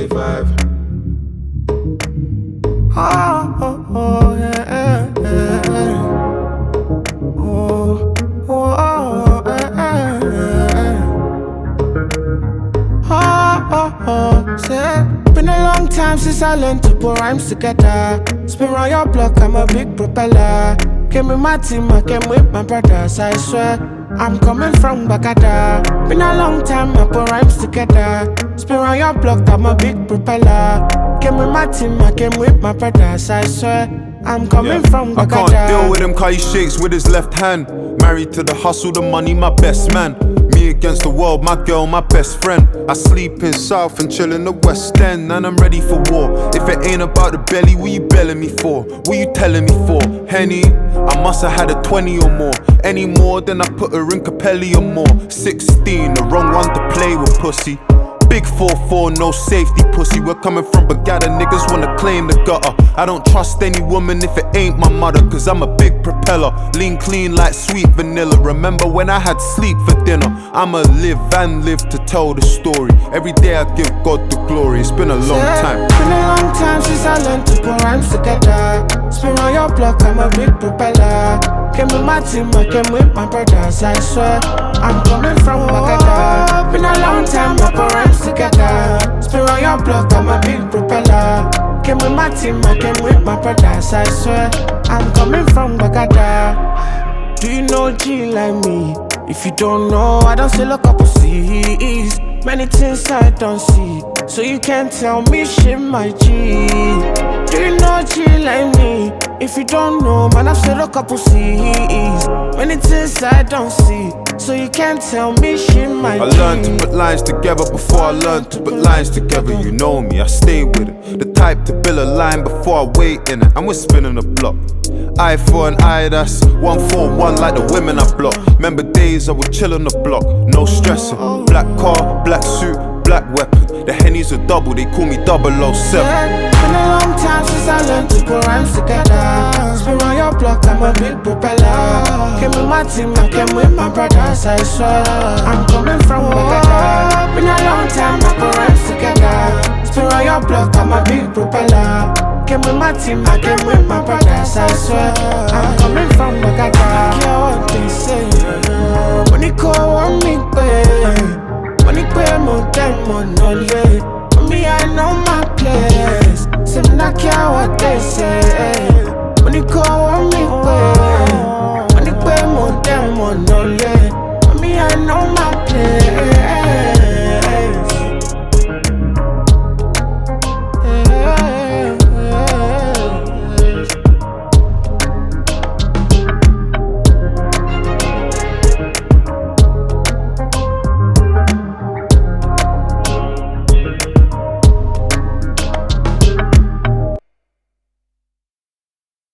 J5. Oh, yeah, yeah. Say, been a long time since I learned to put rhymes together. Spin around your block, I'm a big propeller. Came with my team, I came with my brothers, I swear. I'm coming from Bagada. Been a long time, I put rhymes together. Spin around your block, I'm a big propeller. Came with my team, I came with my brothers, I swear. I'm coming from Bagada. I can't deal with him cause he shakes with his left hand. Married to the hustle, the money, my best man. Me against the world, my girl, my best friend. I sleep in South and chill in the West End, and I'm ready for war. If it ain't about the belly, what you belling me for? What you telling me for? Henny, I must have had a 20 or more. Any more than I put her in Capelli or more. 16, the wrong one to play with, pussy. Big 4-4, no safety, pussy. We're coming from Bagada, niggas wanna claim the gutter. I don't trust any woman if it ain't my mother, cause I'm a big propeller. Lean clean like sweet vanilla. Remember when I had sleep for dinner? I'ma live and live to tell the story. Every day I give God the glory. It's been a long time. Been a long time since I learned to put rhymes together. Spin around your block, I'm a big propeller. Came with my team, I came with my brothers, I swear. I'm coming from Bagada. Been a long time, I put rhymes together. Spin around your block, I'm a big propeller. Came with my team, I came with my brothers, I swear. I'm coming from Bagada. Do you know G like me? If you don't know, I don't sell a couple C's. Many things I don't see, so you can't tell me shit, my G. Do you know G like me? If you don't know, man, I've said a couple C's. Many things I don't see, so you can't tell me shit, my G. I learned to put lines together before I learned to put lines together. You know me, I stay with it. The type to build a line before I wait in it. And we're spinning the block. Eye for an eye, that's 141 like the women I block. Remember days I would chill on the block, no stressing. Black car, black suit, black weapon. The Henny's a double, they call me 007. Been a long time since I learned to put rhymes together. Spin around your block, I'm a big propeller. Came with my team, I came with my brothers, I swear. I'm coming from Bagada. Been a long time, I put rhymes together. Spin around your block, I'm a big propeller. Came with my team, I came with my brothers, I swear. I'm coming from Bagada. I care what they say. When you call on me, babe. When you pay more time, more knowledge. Me, I know my place. Say me not care what they say. When you call on me, babe. When you pay more time, more knowledge. Me, I know my